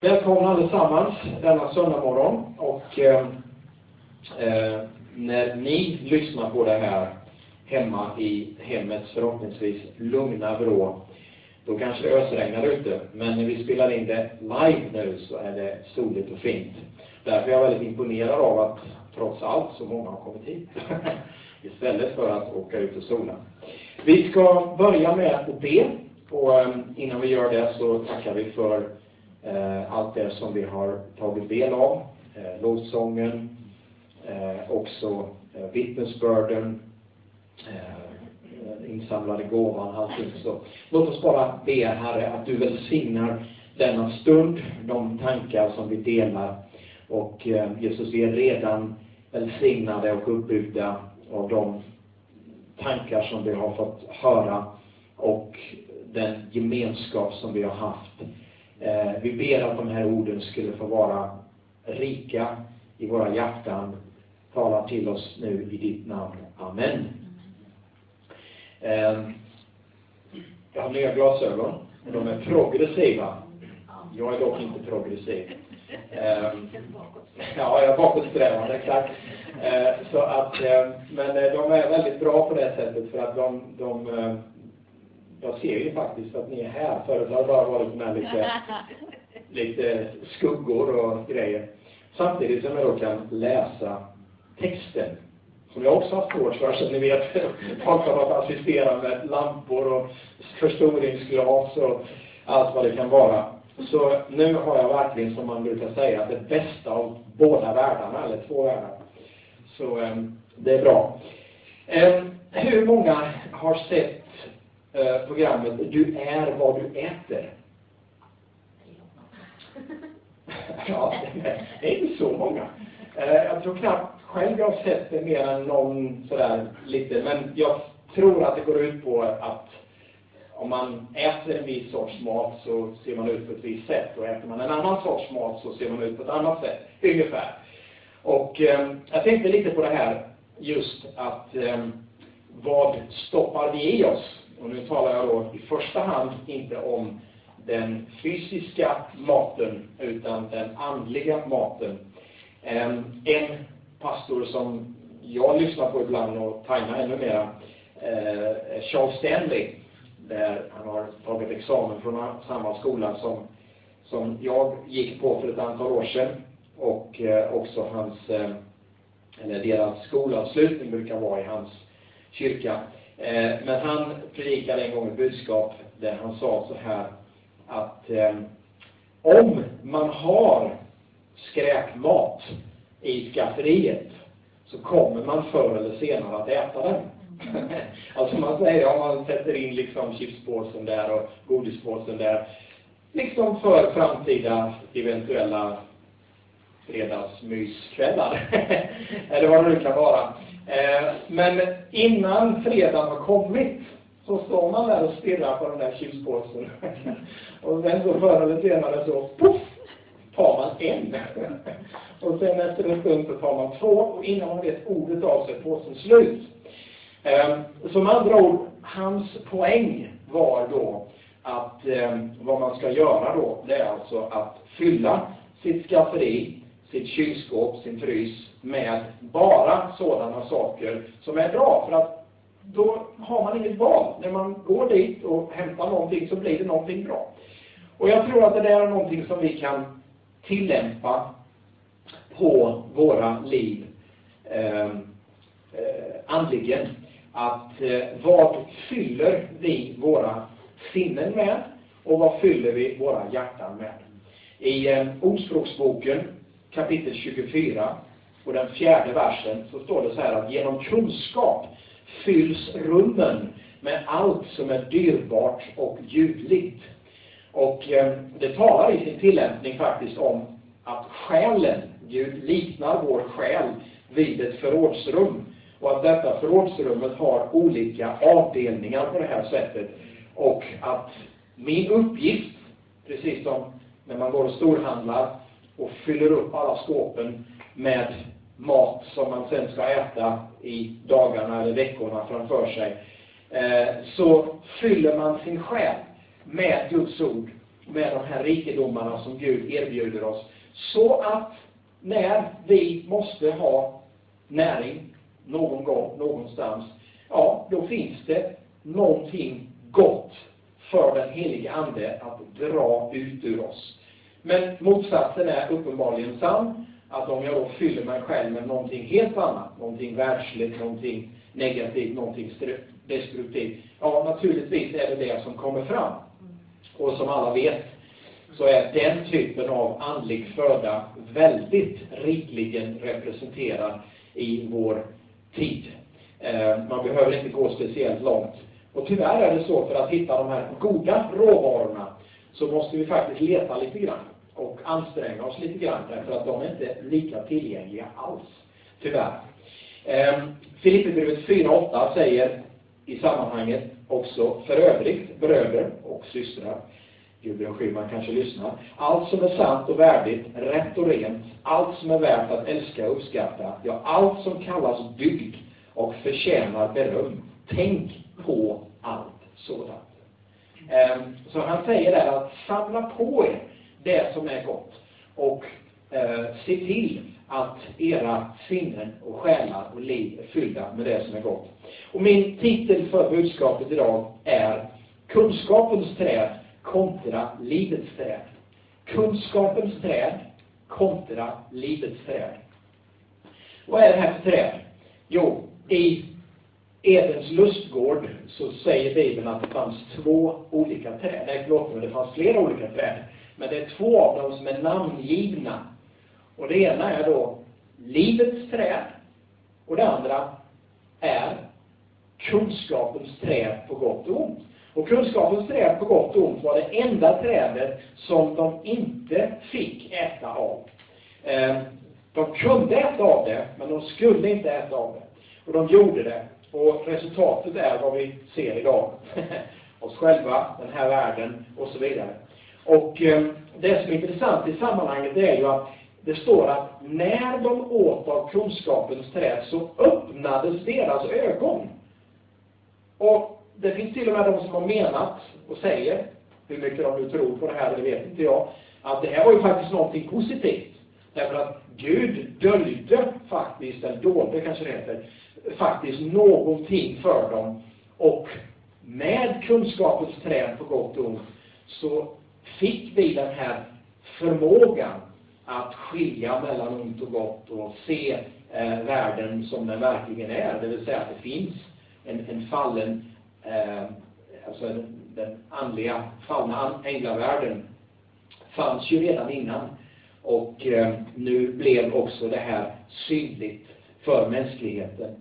Välkomna allesammans denna söndag morgon, och när ni lyssnar på det här hemma i hemmets förhoppningsvis lugna vrå, då kanske det ösregnar ute, men när vi spelar in det live nu så är det soligt och fint. Därför är jag väldigt imponerad av att trots allt så många har kommit hit istället för att åka ut och sola. Vi ska börja med att be, och innan vi gör det så tackar vi för allt det som vi har tagit del av, lovsången, också vittnesbörden, insamlade gåvan, allting. Så låt oss bara be, Herre, att du välsignar denna stund, de tankar som vi delar, och Jesus, vi är redan välsignade och uppbyggda av de tankar som vi har fått höra och den gemenskap som vi har haft. Vi ber att de här orden skulle få vara rika i våra hjärtan. Tala till oss nu i ditt namn. Amen. Jag har nya glasögon, och de är progressiva. Jag är dock inte progressiv. Ja, jag är bakåtsträvande, exakt. Så att, men de är väldigt bra på det sättet, för att jag ser ju faktiskt att ni är här. Förut har det bara varit med lite skuggor och grejer. Samtidigt som jag då kan läsa texten, som jag också har svårt för, så ni vet, folk har att assistera med lampor och förstoringsglas och allt vad det kan vara. Så nu har jag verkligen, som man brukar säga, det bästa av båda världarna, eller två världar. Så det är bra. Hur många har sett programmet Du är vad du äter? Ja, det är inte så många. Jag tror knappt själv jag har sett det mer än någon sådär lite. Men jag tror att det går ut på att om man äter en viss sorts mat så ser man ut på ett visst sätt. Och äter man en annan sorts mat så ser man ut på ett annat sätt, ungefär. Och jag tänkte lite på det här, just att vad stoppar vi i oss? Och nu talar jag då i första hand inte om den fysiska maten, utan den andliga maten. En pastor som jag lyssnar på ibland och tajnar ännu mera, Charles Stanley, där han har tagit examen från samma skola som jag gick på för ett antal år sedan, och också deras skolavslutning brukar vara i hans kyrka. Men han predikade en gång ett budskap där han sa så här, att om man har skräpmat i skafferiet så kommer man förr eller senare att äta den. Alltså man säger, om man sätter in liksom chipspåsen där och godispåsen där, liksom för framtida eventuella fredagsmyskvällar eller vad det nu kan vara. Men innan fredagen har kommit så står man där och stirrar på den där chipspåsen. Och sen så förr eller senare så puff, tar man en. Och sen efter en stund så tar man två, och innan man vet ordet av sig påsen slut. Som andra ord, hans poäng var då att vad man ska göra då, det är alltså att fylla sitt skafferi, sitt kylskåp, sin frys med bara sådana saker som är bra, för att då har man inget val. När man går dit och hämtar någonting så blir det någonting bra. Och jag tror att det där är någonting som vi kan tillämpa på våra liv andligen. Att vad fyller vi våra sinnen med, och vad fyller vi våra hjärtan med? I Ordspråksboken kapitel 24 och den 4:e versen så står det så här, att genom kunskap fylls rummen med allt som är dyrbart och ljuvligt. Och det talar i sin tillämpning faktiskt om att själen, Gud liknar vår själ vid ett förrådsrum, och att detta förrådsrummet har olika avdelningar på det här sättet, och att min uppgift, precis som när man går och storhandlar och fyller upp alla skåpen med mat som man sen ska äta i dagarna eller veckorna framför sig, så fyller man sin själ med Guds ord med de här rikedomarna som Gud erbjuder oss. Så att när vi måste ha näring någon gång, någonstans, ja, då finns det någonting gott för den helige ande att dra ut ur oss. Men motsatsen är uppenbarligen sann, att om jag då fyller mig själv med någonting helt annat, någonting världsligt, någonting negativt, någonting destruktivt, ja, naturligtvis är det som kommer fram. Och som alla vet så är den typen av andlig föda väldigt rikligen representerad i vår tid. Man behöver inte gå speciellt långt. Och tyvärr är det så, för att hitta de här goda råvarorna så måste vi faktiskt leta lite grann och anstränga oss lite grann, därför att de är inte lika tillgängliga alls, tyvärr. Filipperbrevet 4:8 säger i sammanhanget också: för övrigt, bröder och systrar, Gudrun Schyman kanske lyssnar, allt som är sant och värdigt, rätt och rent, allt som är värt att älska och uppskatta, ja, allt som kallas dygd och förtjänar beröm, tänk på allt sådant. Så han säger där att samla på er det som är gott och se till att era sinnen och själar och liv är fyllda med det som är gott. Och min titel för budskapet idag är kunskapens träd kontra livets träd. Kunskapens träd kontra livets träd. Vad är det här för träd? Jo, i Edens lustgård så säger Bibeln att det fanns två olika träd. Nej, förlåt, men det fanns flera olika träd. Men det är två av dem som är namngivna. Och det ena är då livets träd. Och det andra är kunskapens träd på gott och ont. Och kunskapens träd på gott och ont var det enda trädet som de inte fick äta av. De kunde äta av det, men de skulle inte äta av det. Och de gjorde det. Och resultatet är vad vi ser idag. Oss själva, den här världen och så vidare. Och det som är intressant i sammanhanget är ju att det står att när de åt av kunskapens träd så öppnades deras ögon. Och det finns till och med de som har menat och säger, hur mycket de nu tror på det här, det vet inte jag, att det här var ju faktiskt någonting positivt. Därför att Gud döljde faktiskt, eller dolde kanske det heter, faktiskt någonting för dem. Och med kunskapens träd på gott och ont så fick vi den här förmågan att skilja mellan ont och gott och se världen som den verkligen är. Det vill säga att det finns en fallen, alltså den andliga fallna änglavärlden fanns ju redan innan. Och nu blev också det här synligt för mänskligheten.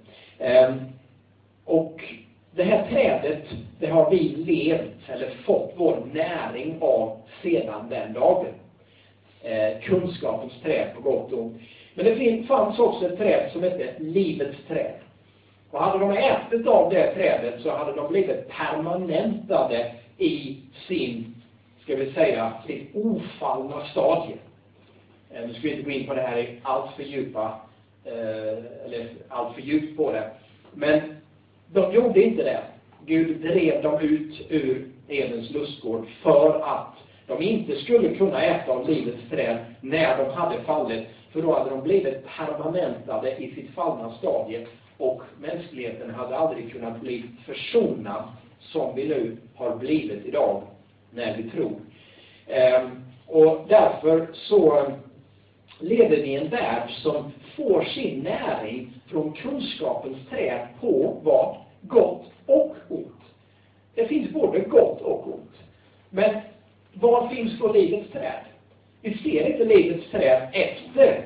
Och det här trädet, det har vi levt eller fått vår näring av sedan den dagen. Kunskapens träd på gott och ont. Men det fanns också ett träd som heter livets träd. Och hade de ätit av det trädet så hade de blivit permanentade i sin, ska vi säga, sitt ofallna stadie. Nu ska vi inte gå in på det här i allt för djupt på det. Men de gjorde inte det. Gud drev dem ut ur Edens lustgård för att de inte skulle kunna äta av livets träd när de hade fallit. För då hade de blivit permanentade i sitt fallna stadie. Och mänskligheten hade aldrig kunnat bli försonad som vi nu har blivit idag när vi tror. Och därför så lever vi i en värld som får sin näring från kunskapens träd på vad? Gott och ont. Det finns både gott och ont. Men var finns då livets träd? Vi ser inte livets träd efter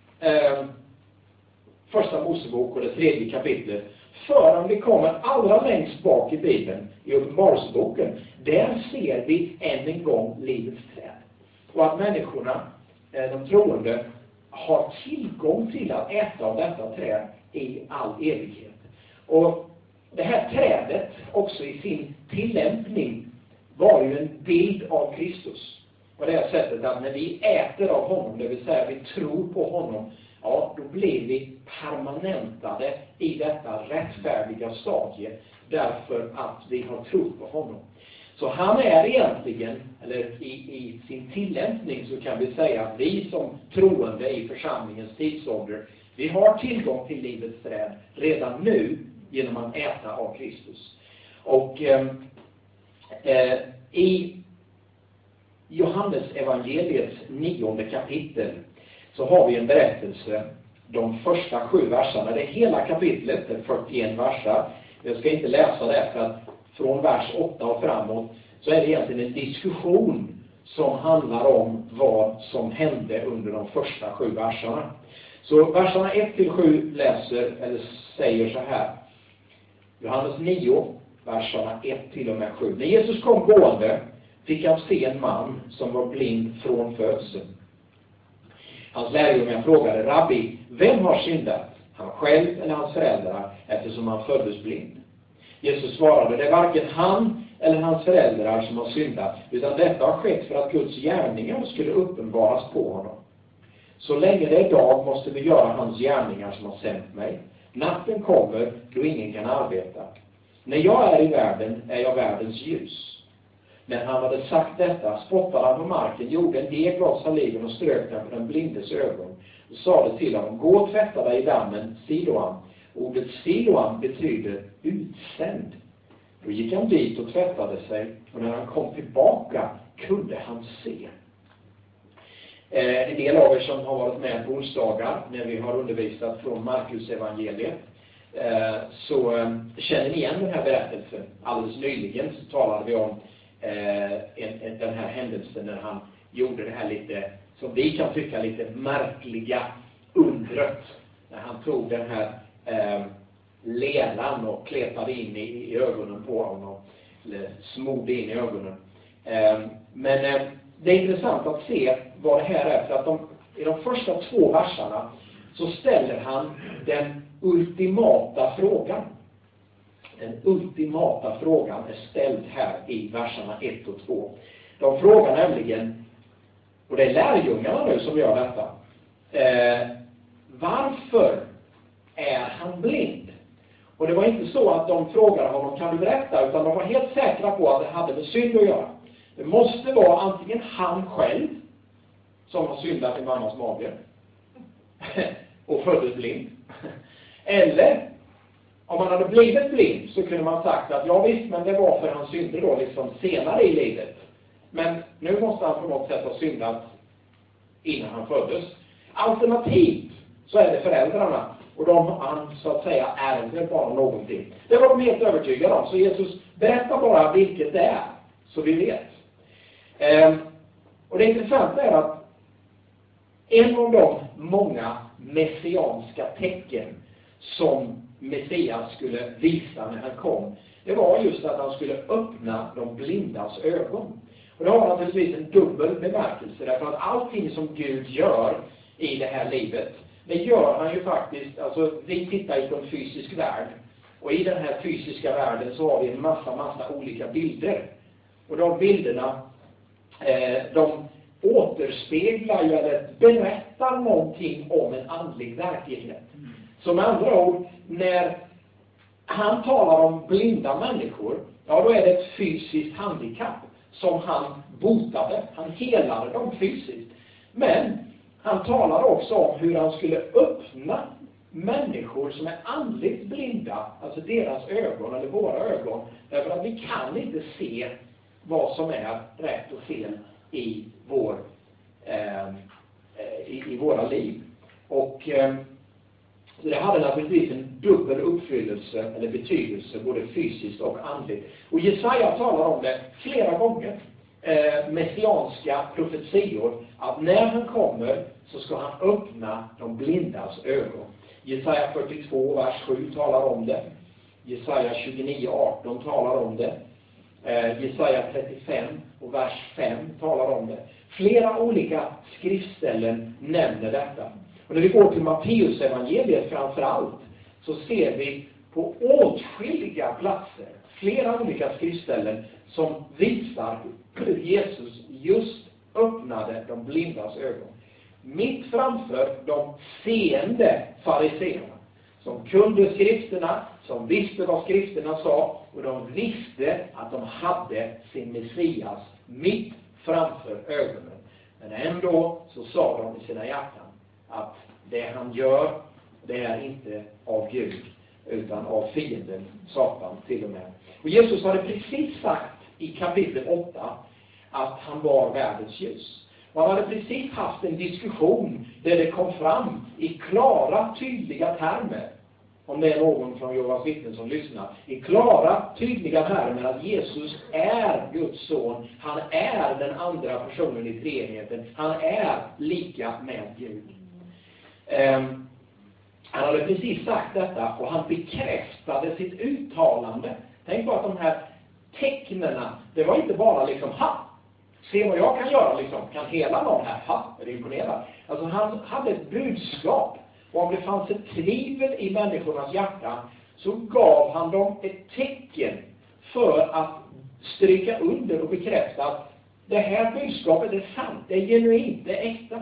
första Mosebok och det 3:e kapitlet. Förrän vi kommer allra längst bak i Bibeln, i Uppenbarelseboken, där ser vi än en gång livets träd. Och att människorna, de troende, har tillgång till att äta av detta träd i all evighet. Och det här trädet, också i sin tillämpning, var ju en bild av Kristus. På det här sättet att när vi äter av honom, det vill säga vi tror på honom, ja, då blir vi permanentade i detta rättfärdiga stadie därför att vi har trott på honom. Så han är egentligen, eller i sin tillämpning så kan vi säga att vi som troende i församlingens tidsålder, vi har tillgång till livets träd redan nu genom att äta av Kristus. Och i Johannes evangeliets 9:e kapitel så har vi en berättelse, de första 7 verserna. Det är hela kapitlet, det är 41 versar. Jag ska inte läsa det, för att från vers 8 och framåt så är det egentligen en diskussion som handlar om vad som hände under de första 7 verserna. Så verserna 1-7 läser, eller säger så här. Johannes 9, verserna 1-7. När Jesus kom gående fick han se en man som var blind från födseln. Hans lärjungar frågade: Rabbi, vem har syndat? Han själv eller hans föräldrar, eftersom han föddes blind? Jesus svarade: det är varken han eller hans föräldrar som har syndat, utan detta har skett för att Guds gärningar skulle uppenbaras på honom. Så länge det är dag måste vi göra hans gärningar som har sänt mig. Natten kommer då ingen kan arbeta. När jag är i världen är jag världens ljus. När han hade sagt detta spottade han på marken, gjorde en deg av saliven och strök den på den blindes ögon och sade till honom: gå och tvätta dig i dammen Siloam. Ordet Siloam betyder utsänd. Då gick han dit och tvättade sig, och när han kom tillbaka kunde han se. En del av er som har varit med på onsdagar när vi har undervisat från Markus evangeliet, så känner ni igen den här berättelsen. Alldeles nyligen så talade vi om den här händelsen när han gjorde det här lite, som vi kan tycka, lite märkliga undret. När han tog den här leran och kletade in i ögonen på honom, eller smorde in i ögonen. Men det är intressant att se vad det här är, för att i de första 2 verserna så ställer han den ultimata frågan. Den ultimata frågan är ställd här i verserna 1 och 2. De frågar nämligen, och det är lärjungarna nu som gör detta, varför är han blind? Och det var inte så att de frågade honom, kan du berätta? Utan de var helt säkra på att det hade med synd att göra. Det måste vara antingen han själv som har syndat i mammans mage och föddes blind. Eller om han hade blivit blind så kunde man sagt att ja visst, men det var för hans synder då liksom senare i livet. Men nu måste han på något sätt ha syndat innan han föddes. Alternativt så är det föräldrarna, och han så att säga ärver bara någonting. Det var de helt övertygade om, så Jesus berättar bara vilket det är, så vi vet. Och det intressanta är att en av de många messianska tecken som Messias skulle visa när han kom, det var just att han skulle öppna de blindas ögon. Och det har naturligtvis en dubbel bemärkelse, därför att allting som Gud gör i det här livet, det gör han ju faktiskt, alltså vi tittar på en fysisk värld, och i den här fysiska världen så har vi en massa olika bilder. Och de bilderna, de återspeglar ju eller berättar någonting om en andlig verklighet. Så med andra ord, när han talar om blinda människor, ja då är det ett fysiskt handikapp som han botade. Han helade dem fysiskt. Men han talar också om hur han skulle öppna människor som är andligt blinda, alltså deras ögon eller våra ögon. Därför att vi kan inte se vad som är rätt och fel i våra liv. Och så det hade naturligtvis en dubbel uppfyllelse eller betydelse, både fysiskt och andligt. Och Jesaja talar om det flera gånger, messianska profetior, att när han kommer så ska han öppna de blindas ögon. Jesaja 42, vers 7 talar om det. Jesaja 29:18 talar om det. Jesaja 35 och vers 5 talar om det. Flera olika skriftställen nämner detta. Och när vi går till Matteus evangeliet framför allt, så ser vi på åtskilliga platser flera olika skriftställen som visar hur Jesus just öppnade de blindas ögon. Mitt framför de seende fariseerna som kunde skrifterna, som visste vad skrifterna sa, och de visste att de hade sin Messias mitt framför ögonen. Men ändå så sa de i sina hjärtan att det han gör, det är inte av Gud utan av fienden, Satan till och med. Och Jesus hade precis sagt i kapitel 8 att han var världens ljus. Och han hade precis haft en diskussion där det kom fram i klara, tydliga termer, om det är någon från Jehovas vittnen som lyssnar, i klara, tydliga termer att Jesus är Guds son. Han är den andra personen i treenigheten. Han är lika med Gud. Han hade precis sagt detta och han bekräftade sitt uttalande. Tänk på att de här tecknarna, det var inte bara liksom, se vad jag kan göra liksom, kan hela någon här, är det imponerande. Alltså han hade ett budskap, och om det fanns ett tvivel i människornas hjärta så gav han dem ett tecken för att stryka under och bekräfta att det här budskapet är sant, det är genuint, det är äkta.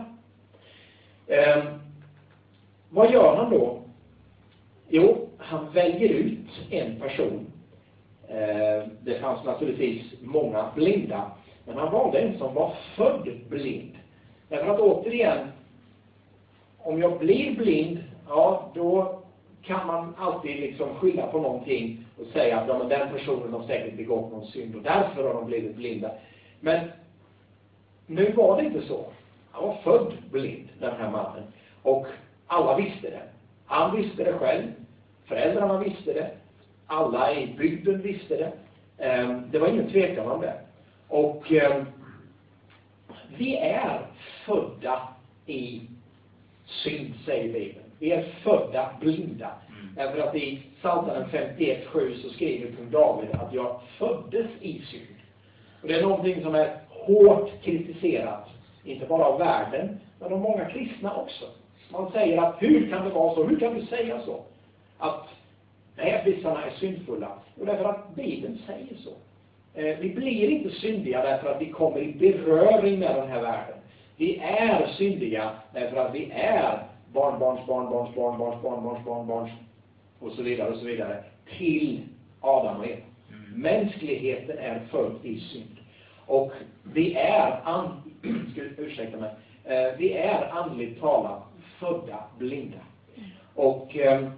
Vad gör han då? Jo, han väljer ut en person. Det fanns naturligtvis många blinda, men han valde en som var född blind. Därför att återigen, om jag blir blind, ja, då kan man alltid liksom skylla på någonting och säga att ja, men den personen har säkert begått någon synd och därför har de blivit blinda. Men nu var det inte så. Han var född blind, den här mannen. Och alla visste det. Han visste det själv. Föräldrarna visste det. Alla i bygden visste det. Det var ingen tvekan om det. Och vi är födda i synd, säger Bibeln. Vi är födda blinda. Därför att i Psaltaren 51:7 så skriver kung David att jag föddes i synd. Och det är någonting som är hårt kritiserat. Inte bara av världen, men av många kristna också. Man säger att hur kan det vara så? Hur kan du säga så? Att näbbisarna är syndfulla. Och därför att Bibeln säger så. Vi blir inte syndiga därför att vi kommer i beröring med den här världen. Vi är syndiga därför att vi är barnbarns och så vidare till Adam och Eva. Mänskligheten är född i synd. Och vi är vi är andligt talat födda blinda. Och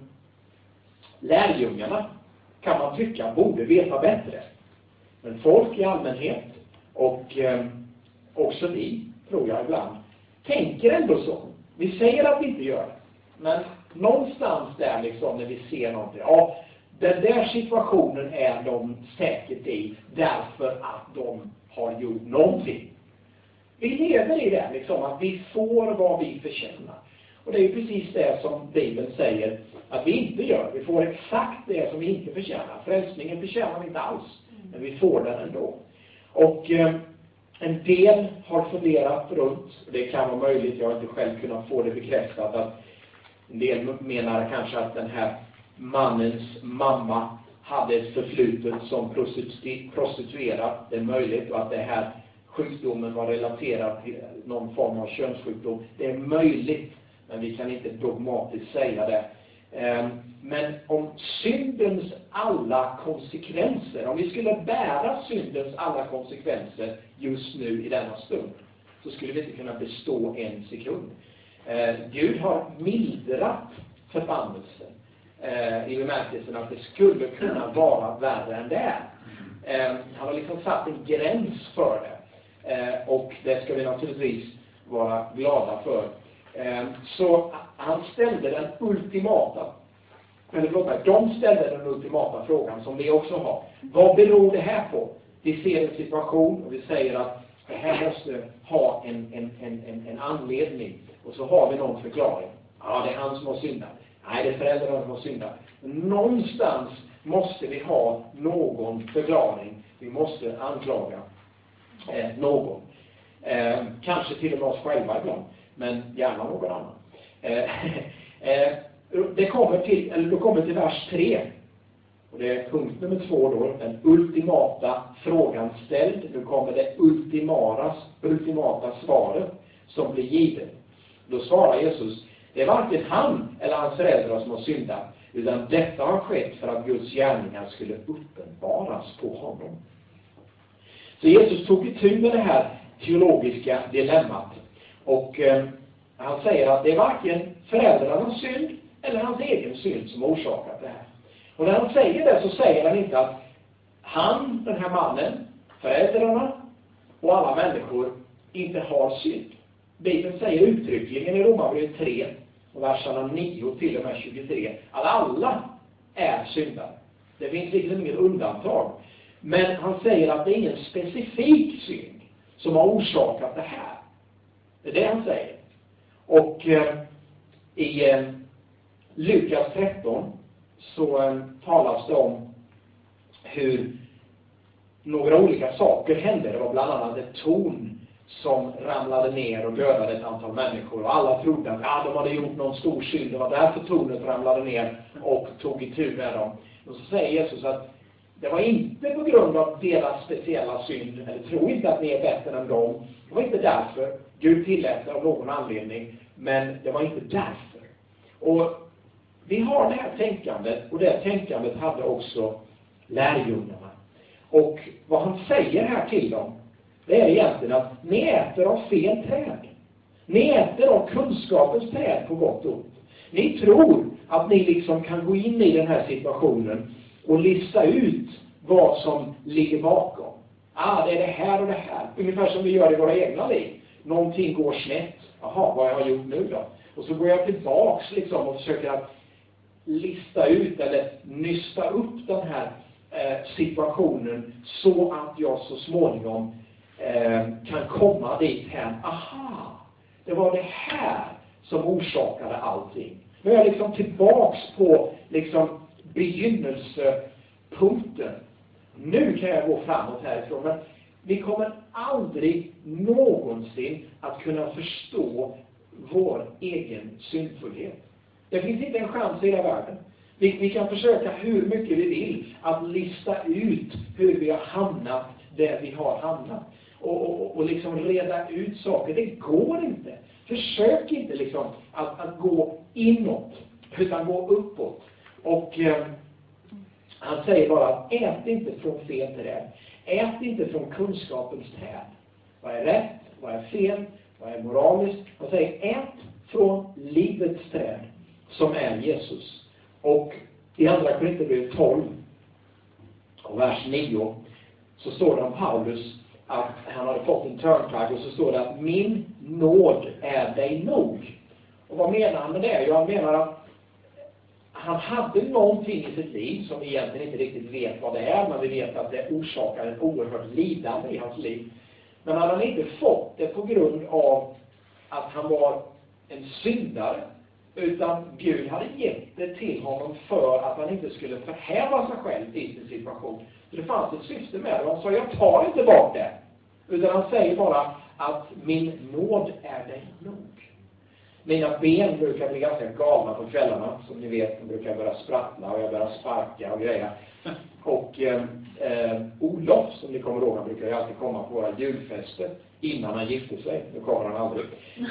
lärjungarna kan man tycka borde veta bättre. Men folk i allmänhet och också vi, tror jag ibland, tänker ändå så. Vi säger att vi inte gör det. Men någonstans där liksom när vi ser någonting, ja, den där situationen är de säkert i därför att de har gjort någonting. Vi lever i det liksom, att vi får vad vi förtjänar. Och det är ju precis det som Bibeln säger att vi inte gör. Vi får exakt det som vi inte förtjänar. Frälsningen förtjänar vi inte alls, men vi får den ändå. Och en del har funderat runt, och det kan vara möjligt, jag har inte själv kunnat få det bekräftat, att en del menar kanske att den här mannens mamma hade ett förflutet som prostituerad. Det är möjligt, och att det här sjukdomen var relaterad till någon form av könssjukdom. Det är möjligt, men vi kan inte dogmatiskt säga det. Men om syndens alla konsekvenser, om vi skulle bära syndens alla konsekvenser just nu i denna stund, så skulle vi inte kunna bestå en sekund. Gud har mildrat förbannelsen i bemärkelsen att det skulle kunna vara värre än det är. Han har liksom satt en gräns för det. Och det ska vi naturligtvis vara glada för. Så han ställde den ultimata, de ställde den ultimata frågan som vi också har. Vad beror det här på? Vi ser en situation och vi säger att det här måste ha en anledning. Och så har vi någon förklaring. Ja, det är han som har syndat. Nej, det är föräldrarna som har syndat. Någonstans måste vi ha någon förklaring. Vi måste anklaga någon. Kanske till och med oss själva ibland. Men gärna någon annan. Då kommer till vers 3. Och det är punkt nummer 2 då. Den ultimata frågan ställd. Nu kommer det ultimata svaret som blir givet. Då svarar Jesus: det är varken han eller hans föräldrar som har syndat, utan detta har skett för att Guds gärningar skulle uppenbaras på honom. Så Jesus tog itu med det här teologiska dilemmat. Och han säger att det är varken föräldrarnas synd eller hans egen synd som orsakat det här. Och när han säger det så säger han inte att han, den här mannen, föräldrarna och alla människor inte har synd. Bibeln säger uttryckligen i Romarbrevet 3 och verserna 9 till och med 23 att alla är syndare. Det finns liksom inget undantag. Men han säger att det är ingen specifik synd som har orsakat det här. Det är det han säger. Och i Lukas 13 så talas det om hur några olika saker hände. Det var bland annat ett torn som ramlade ner och dödade ett antal människor. Och alla trodde att de hade gjort någon stor synd. Det var därför tornet ramlade ner och tog itu med dem. Och så säger Jesus att det var inte på grund av deras speciella synd. Eller tro inte att ni är bättre än dem. Det var inte därför. Gud tillät det av någon anledning. Men det var inte därför. Och vi har det här tänkandet. Och det tänkandet hade också lärjungarna. Och vad han säger här till dem, det är egentligen att ni äter av fel träd. Ni äter av kunskapens träd på gott och ont. Ni tror att ni liksom kan gå in i den här situationen och lista ut vad som ligger bakom. Det är det här och det här. Ungefär som vi gör i våra egna liv. Någonting går snett. Jaha, vad har jag gjort nu då? Och så går jag tillbaks liksom och försöker att lista ut eller nysta upp den här situationen så att jag så småningom kan komma dit här. Aha, det var det här som orsakade allting. Nu är jag liksom tillbaks på liksom begynnelsepunkten. Nu kan jag gå framåt härifrån. Men vi kommer aldrig någonsin att kunna förstå vår egen syndfullhet. Det finns inte en chans i hela världen. Vi kan försöka hur mycket vi vill att lista ut hur vi har hamnat där vi har hamnat. Och liksom reda ut saker. Det går inte. Försök inte liksom att gå inåt, utan gå uppåt. Och han säger bara att ät inte från fel träd. Ät inte från kunskapens träd. Vad är rätt? Vad är fel? Vad är moraliskt? Han säger ät från livets träd som är Jesus. Och i andra Korinthierbrevet 12 och vers 9 så står det om Paulus att han hade fått en törntagg och så står det att min nåd är dig nog. Och vad menar han med det? Jo, han menar att han hade någonting i sitt liv som vi egentligen inte riktigt vet vad det är, men vi vet att det orsakar ett oerhört lidande i hans liv. Men han hade inte fått det på grund av att han var en syndare, utan Gud hade gett det till honom för att han inte skulle förhäva sig själv i sin situation. Så det fanns ett syfte med det. Han sa, jag tar inte bort det. Utan han säger bara att min nåd är dig nog. Mina ben brukar bli ganska galna på kvällarna. Som ni vet, de brukar börja sprattla och jag börjar sparka och grejer. Och Olof, som ni kommer ihåg, han brukar ju alltid komma på våra julfester innan han gifte sig. Nu kommer han aldrig.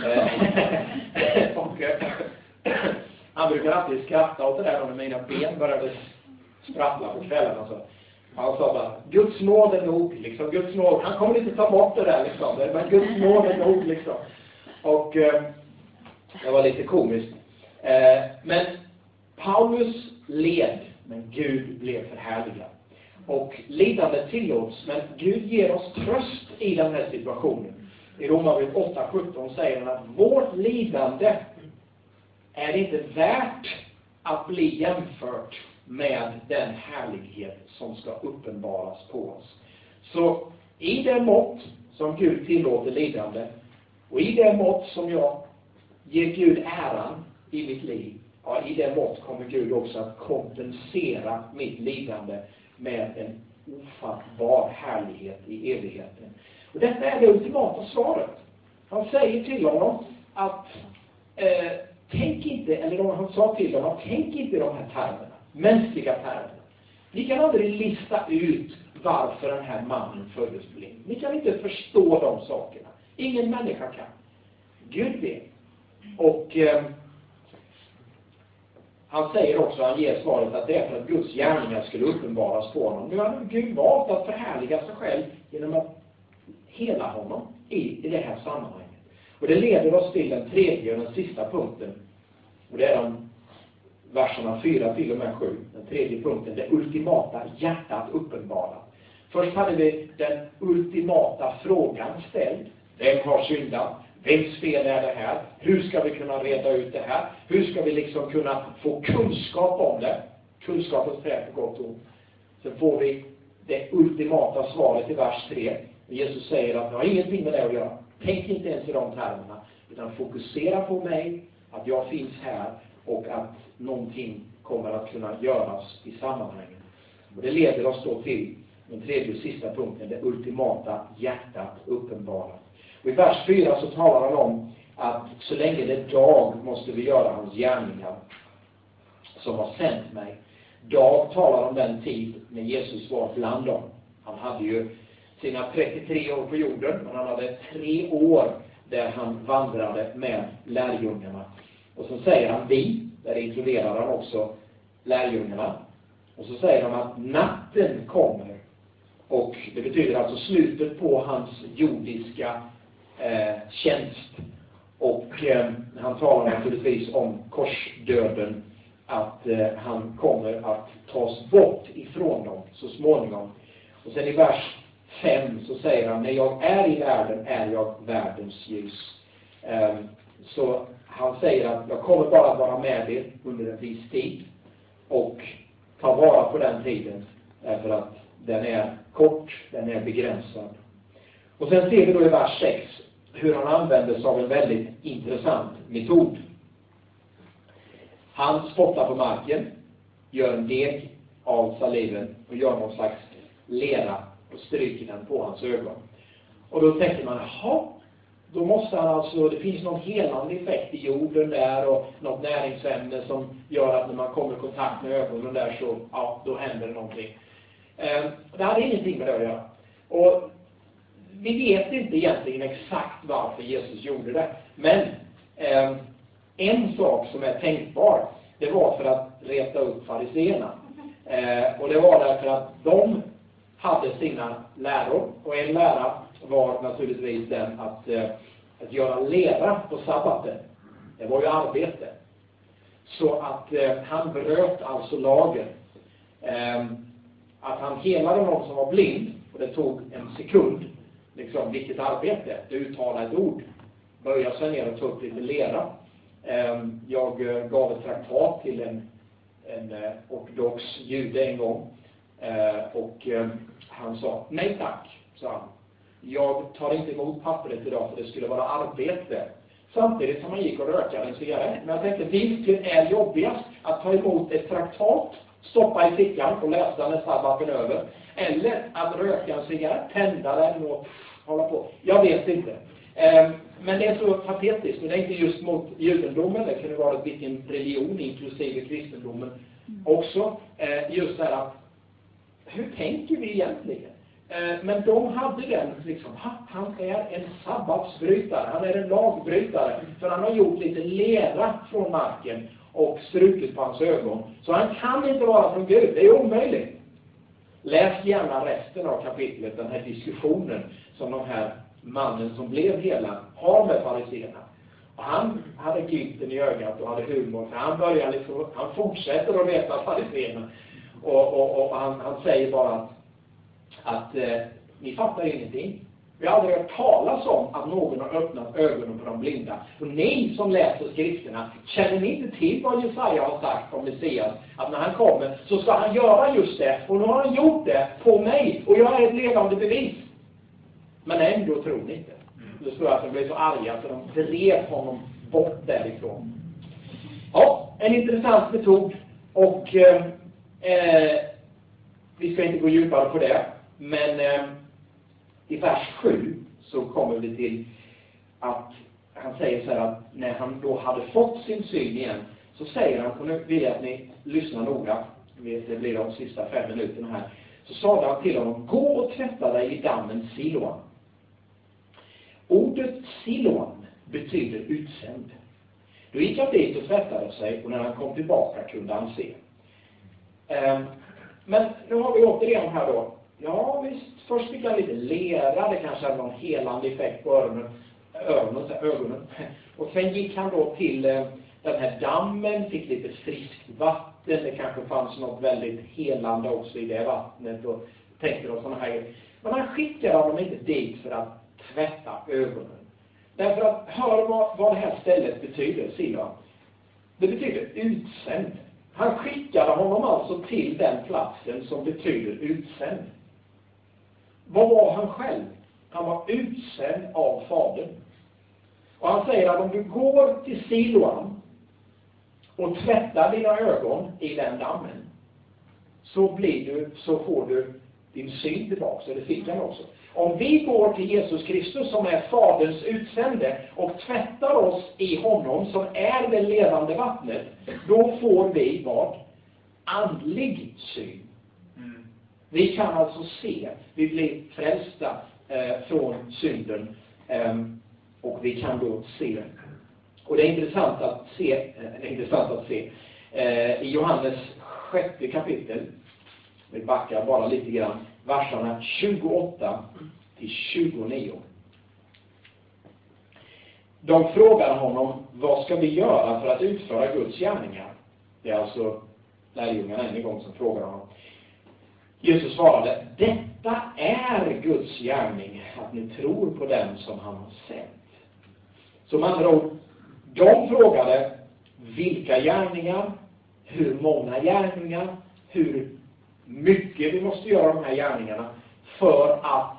Och han brukar alltid skratta åt det där när mina ben började sprattla på kvällarna. Så. Han sa bara, Guds nåd är nog, liksom. Guds nåd, han kommer inte ta bort det där, liksom. Men Guds nåd är nog, liksom. Och det var lite komiskt. Men Paulus led, men Gud blev förhärligad. Och lidande tillåts, men Gud ger oss tröst i den här situationen. I Romarbrevet 8:17 säger han att vårt lidande är inte värt att bli jämfört med den härlighet som ska uppenbaras på oss. Så i det mått som Gud tillåter lidande, och i det mått som jag ger Gud äran i mitt liv, i det mått kommer Gud också att kompensera mitt lidande med en ofattbar härlighet i evigheten. Och detta är det ultimata svaret. Han säger till honom att tänk inte, eller han sa till dem att tänk inte i de här termerna, mänskliga termerna. Ni kan aldrig lista ut varför den här mannen föddes blind. Ni kan inte förstå de sakerna. Ingen människa kan. Gud vet. Och han säger också, han ger svaret att det är för att Guds gärningar skulle uppenbaras på honom. Nu har Gud valt att förhärliga sig själv genom att hela honom i det här sammanhanget. Och det leder oss till den tredje och den sista punkten. Och det är de verserna 4 till och med 7. Den tredje punkten, det ultimata hjärtat uppenbarat. Först hade vi den ultimata frågan ställd. Vem har syndat? Vems fel är det här? Hur ska vi kunna reda ut det här? Hur ska vi liksom kunna få kunskap om det? Kunskapens träd på gott och ont. Sen får vi det ultimata svaret i vers 3. Jesus säger att jag har ingenting med det att göra. Tänk inte ens i de termerna. Utan fokusera på mig, att jag finns här och att någonting kommer att kunna göras i sammanhanget. Och det leder oss då till den tredje och sista punkten, det ultimata hjärtat uppenbarat. Och i vers 4 så talar han om att så länge det är dag måste vi göra hans gärningar som har sänt mig. Dag talar om den tid när Jesus var bland dem. Han hade ju sina 33 år på jorden, men han hade 3 år där han vandrade med lärjungarna. Och så säger han vi, där inkluderar han också lärjungarna. Och så säger han att natten kommer. Och det betyder alltså slutet på hans jordiska tjänst. Och han talar naturligtvis om korsdöden, att han kommer att tas bort ifrån dem så småningom. Och sen i vers 5 så säger han, när jag är i världen är jag världens ljus. Så han säger att jag kommer bara att vara med er under en viss tid och ta vara på den tiden, för att den är kort, den är begränsad. Och sen ser vi då i vers 6 hur han använder sig av en väldigt intressant metod. Han spottar på marken, gör en deg av saliven och gör någon slags lera och stryker den på hans ögon. Och då tänker man, jaha, då måste han alltså, det finns någon helande effekt i jorden där och något näringsämne som gör att när man kommer i kontakt med ögonen där så, ja, då händer det någonting. Det hade ingenting med det att göra. Och vi vet inte egentligen exakt varför Jesus gjorde det. Men en sak som är tänkbar, det var för att reta upp fariseerna. Och det var därför att de hade sina läror. Och en lära var naturligtvis den att göra lera på sabbaten. Det var ju arbete. Så att han bröt alltså lagen. Att han helade någon som var blind, och det tog en sekund, liksom vilket arbete, det uttala ett ord, böja sig ner och ta upp lite lera. Jag gav ett traktat till en ortodox jude en gång, och han sa, nej tack, sa han. Jag tar inte emot pappret idag för det skulle vara arbete. Samtidigt som han gick och rökade en cigarett. Men jag tänkte, vilket är jobbigast? Att ta emot ett traktat, stoppa i fickan och läsa när sabbaten över. Eller att röka en cigarett, tända den och hålla på. Jag vet inte. Men det är så patetiskt. Men det är inte just mot judendomen. Det kunde vara vilken religion, inklusive kristendomen också. Just det här att, hur tänker vi egentligen? Men de hade den liksom, han är en sabbatsbrytare, han är en lagbrytare, för han har gjort lite lera från marken och strukit på hans ögon. Så han kan inte vara från Gud, det är omöjligt. Läs gärna resten av kapitlet, den här diskussionen som de här mannen som blev hela har med fariseerna. Och han hade glimten i ögat och hade humor, för han börjar liksom, han fortsätter att veta fariseerna. Och han säger bara att ni fattar ingenting. Vi har aldrig hört talas om att någon har öppnat ögonen på de blinda. Och ni som läser skrifterna, känner ni inte till vad Jesaja har sagt om Messias? Att när han kommer så ska han göra just det. Och nu har han gjort det på mig. Och jag är ett levande bevis. Men ändå tror ni inte. Det står att de blev så arga så de drev honom bort därifrån. Ja, en intressant metod. Och vi ska inte gå djupare på det. Men i vers 7 så kommer vi till att han säger så här att när han då hade fått sin syn igen så säger han, och nu vill jag att ni lyssnar noga, det blir de sista 5 minuterna här, så sa han till honom, gå och tvätta dig i dammen Siloam. Ordet Siloam betyder utsänd. Då gick han dit och tvättade sig, och när han kom tillbaka kunde han se. Men nu har vi återigen här då. Ja visst, först fick han lite lera, det kanske hade någon helande effekt på ögonen. Och sen gick han då till den här dammen, fick lite friskt vatten, det kanske fanns något väldigt helande också i det vattnet, och tänkte då sådana här. Men han skickade honom inte dit för att tvätta ögonen. Därför att, hör vad det här stället betyder, Siloam. Det betyder utsänd. Han skickade honom alltså till den platsen som betyder utsänd. Vad var han själv? Han var utsänd av Fadern. Och han säger att om du går till Siloam och tvättar dina ögon i den dammen, så får du din syn tillbaka. Så det fick han också. Om vi går till Jesus Kristus som är Faderns utsände och tvättar oss i honom som är det levande vattnet, då får vi vad? Andlig syn. Vi kan alltså se, vi blir frälsta från synden, och vi kan då se. Och det är intressant att se, i Johannes 6 kapitel, vi backar bara lite grann, verserna 28 till 29. De frågar honom, vad ska vi göra för att utföra Guds gärningar? Det är alltså lärjungarna en gång som frågar honom. Jesus svarade, detta är Guds gärning, att ni tror på den som han har sänt. Som andra ord, de frågade vilka gärningar, hur många gärningar, hur mycket vi måste göra de här gärningarna för att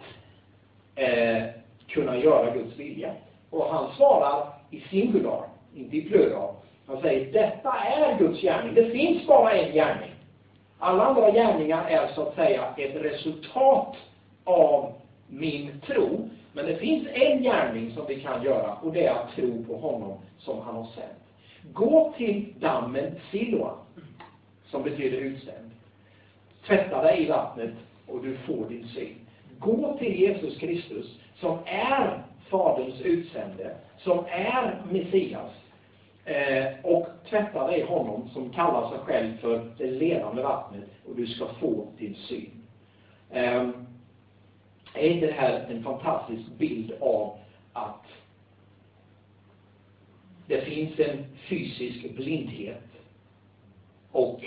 kunna göra Guds vilja. Och han svarar i singular, inte i plural. Han säger, detta är Guds gärning. Det finns bara en gärning. Alla andra gärningar är så att säga ett resultat av min tro. Men det finns en gärning som vi kan göra, och det är att tro på honom som han har sänt. Gå till dammen Siloam, som betyder utsänd. Tvätta dig i vattnet och du får din syn. Gå till Jesus Kristus som är Faderns utsände, som är Messias, och tvätta dig i honom som kallar sig själv för det levande vattnet, och du ska få din syn. Är inte det här en fantastisk bild av att det finns en fysisk blindhet, och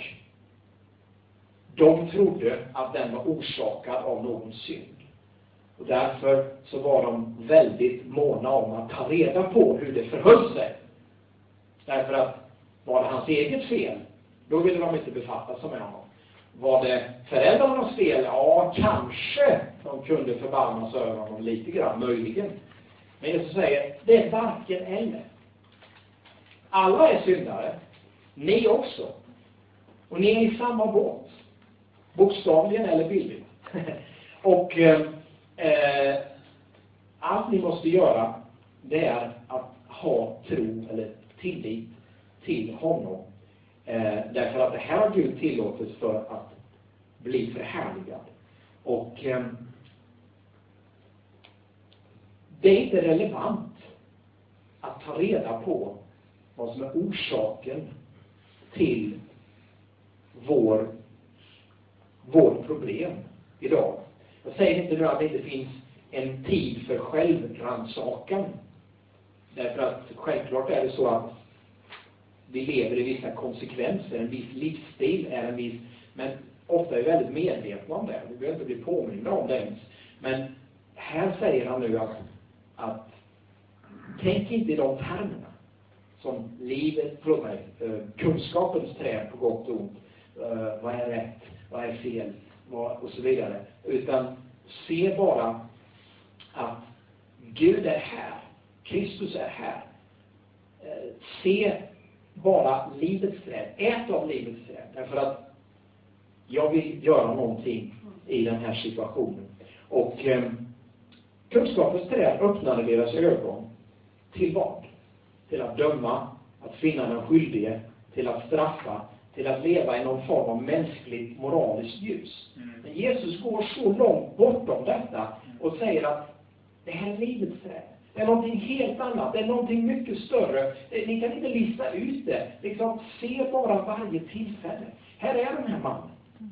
de trodde att den var orsakad av någon synd. Och därför så var de väldigt måna om att ta reda på hur det förhöll sig. Därför att var det hans eget fel, då ville de inte befatta sig med honom. Var det föräldrarnas fel? Ja, kanske de kunde förbarma sig över honom lite grann, möjligen. Men Jesus säger, det är varken eller. Alla är syndare, ni också. Och ni är i samma båt. Bokstavligen eller bildligt. Och allt ni måste göra, det är att ha tro eller tillit till honom. Därför att det här har Gud tillåtet för att bli förhärligad. Och det är inte relevant att ta reda på vad som är orsaken till vår problem idag. Jag säger inte nu att det inte finns en tid för självrannsakan. Därför att självklart är det så att vi lever i vissa konsekvenser, en viss livsstil är en viss, men ofta är vi väldigt medvetna om det. Vi behöver inte bli påminna om det ens. Men här säger han nu att tänk inte i de termerna som kunskapens träd på gott och ont. Vad är rätt? Vad är fel? Och så vidare. Utan se bara att Gud är här. Kristus är här. Se bara livets träd. Ät av livets träd. Därför att jag vill göra någonting i den här situationen. Och kunskapens träd öppnade deras ögon till vad? Till att döma, att finna den skyldige, till att straffa, till att leva i någon form av mänskligt moraliskt ljus. Men Jesus går så långt bortom detta och säger att det här är livets träd. Det är någonting helt annat. Det är någonting mycket större. Ni kan inte lista ut det. Liksom, se bara varje tillfälle. Här är den här mannen.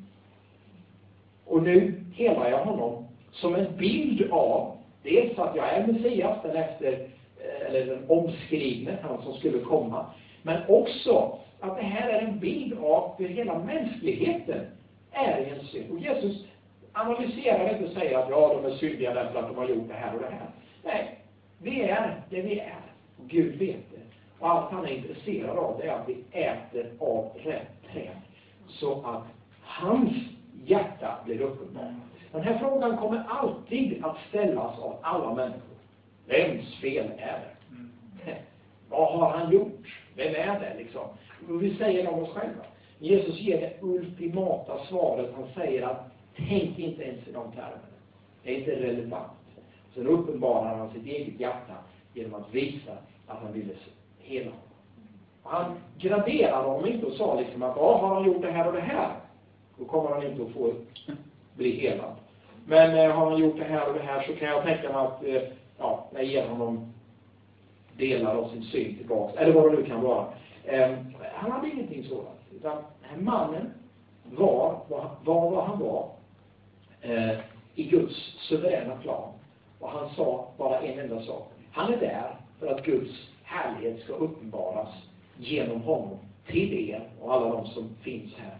Och nu helar jag honom som en bild av dels att jag är Messias, den omskrivne, han som skulle komma. Men också att det här är en bild av hur hela mänskligheten är i en synd. Och Jesus analyserar inte och säger att ja, de är syndiga därför att de har gjort det här och det här. Nej, vi är det vi är. Och Gud vet det. Och allt han är intresserad av det är att vi äter av rätt träd. Så att hans hjärta blir uppenbart. Den här frågan kommer alltid att ställas av alla människor. Vems fel är det? Vad har han gjort? Vem är det liksom? Och vi säger om oss själva. Jesus ger det ultimata svaret. Han säger att tänk inte ens i de termerna. Det är inte relevant. Sen uppenbarar han sitt eget hjärta genom att visa att han ville hela honom. Han graderade honom inte och sa liksom att har han gjort det här och det här, då kommer han inte att få bli helad. Men har han gjort det här och det här, så kan jag tänka mig att jag ger honom delar av sin syn tillbaka. Eller vad det nu kan vara. Han hade ingenting sådant. Utan den här mannen var vad han var i Guds suveräna plan. Och han sa bara en enda sak. Han är där för att Guds härlighet ska uppenbaras genom honom till er och alla de som finns här.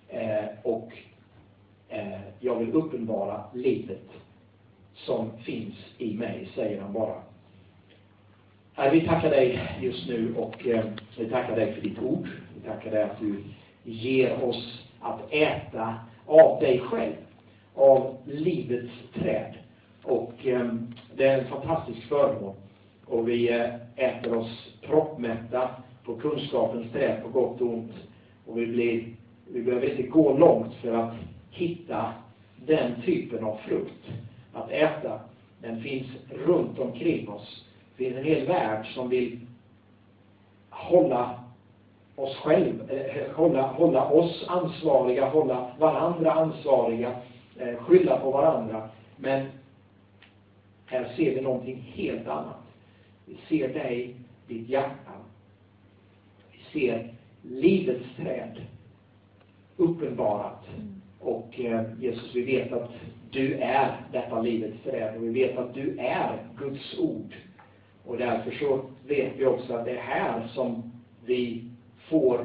Jag vill uppenbara livet som finns i mig, säger han bara. Vi tackar dig just nu och vi tackar dig för ditt ord. Vi tackar dig att du ger oss att äta av dig själv, av livets träd. Och det är en fantastisk förmån. Och vi äter oss proppmätta på kunskapens träd, på gott och ont. Och vi behöver inte gå långt för att hitta den typen av frukt att äta. Den finns runt omkring oss. Det finns en hel värld som vill hålla oss ansvariga, hålla varandra ansvariga, skylla på varandra. Men här ser vi någonting helt annat. Vi ser dig, ditt hjärta. Vi ser livets träd uppenbarat. Och Jesus, vi vet att du är detta livets träd. Och vi vet att du är Guds ord. Och därför så vet vi också att det är här som vi får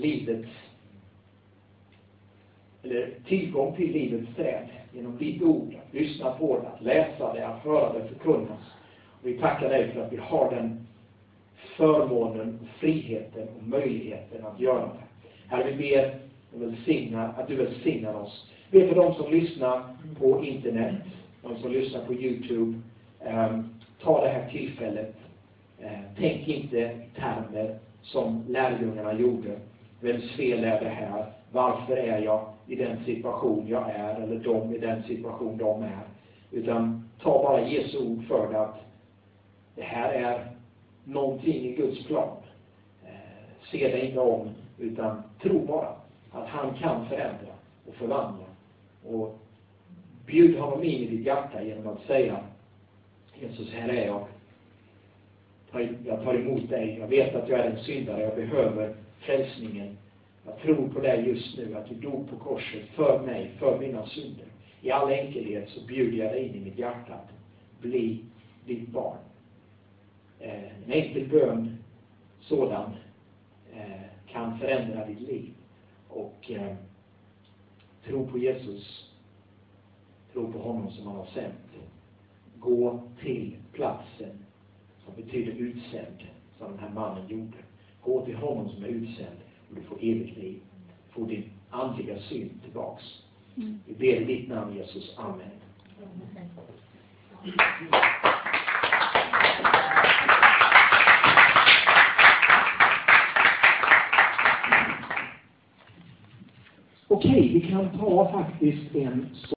tillgång till livets träd. Genom ditt ord, att lyssna på det, att läsa det, att höra det förkunnas. Och vi tackar dig för att vi har den förmånen, friheten och möjligheten att göra det. Herre, vi ber att du välsignar oss. Vi ber för de som lyssnar på internet, de som lyssnar på YouTube. Ta det här tillfället. Tänk inte i termer som lärjungarna gjorde. Vems fel är det här? Varför är jag i den situation jag är? Eller de i den situation de är? Utan ta bara Jesu ord för det, att det här är någonting i Guds plan. Se det inte om, utan tro bara att han kan förändra och förvandla. Och bjud honom in i ditt hjärta genom att säga: Jesus, här är jag. Jag tar emot dig. Jag vet att jag är en syndare. Jag behöver frälsningen. Jag tror på dig just nu, att du dog på korset för mig, för mina synder. I all enkelhet så bjuder jag dig in i mitt hjärta att bli ditt barn. En enkel bön sådan kan förändra ditt liv. Och tro på Jesus. Tro på honom som han har sänt. Gå till platsen som betyder utsänd, som den här mannen gjorde. Gå till honom som är utsänd och du får evigt liv. Du får din andliga syn tillbaks. Vi ber i ditt namn, Jesus. Amen. Okej, vi kan ta faktiskt en